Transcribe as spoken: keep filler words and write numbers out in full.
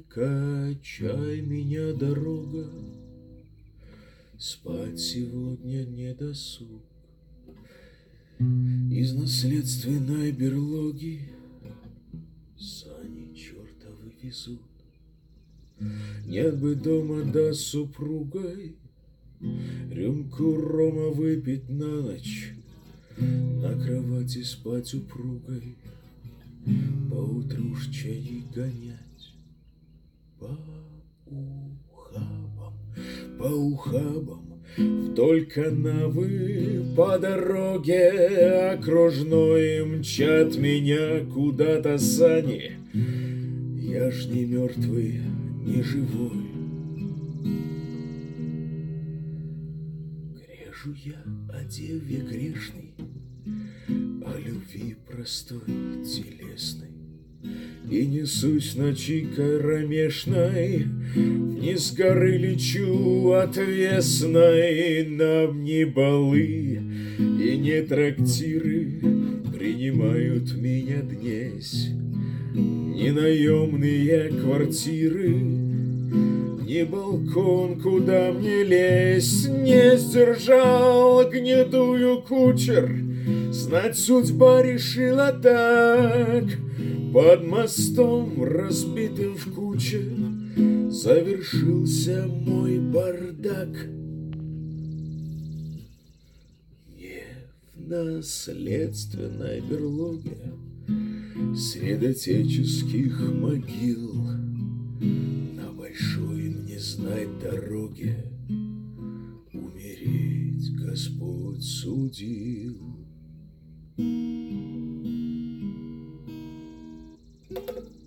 Качай меня, дорога, спать сегодня не досуг. Из наследственной берлоги сани чертовы везут. Нет бы дома да с супругой рюмку рома выпить на ночь, на кровати спать упругой, поутру уж чаи гонять. По ухабам, по ухабам, вдоль канавы по дороге окружной мчат меня куда-то сани. Я ж не мертвый, не живой. Грежу я о деве грешной, о любви простой, телесной, и несусь ночикой ромешной, вниз горы лечу отвесной. Нам не балы и не трактиры принимают меня днесь, ни наемные квартиры, ни балкон, куда мне лезть. Не сдержал гнетую кучер, знать судьба решила так. Под мостом, разбитым в куче, завершился мой бардак. Не в наследственной берлоге сред отеческих могил на большой мне знать дороге умереть Господь судил. Thank you.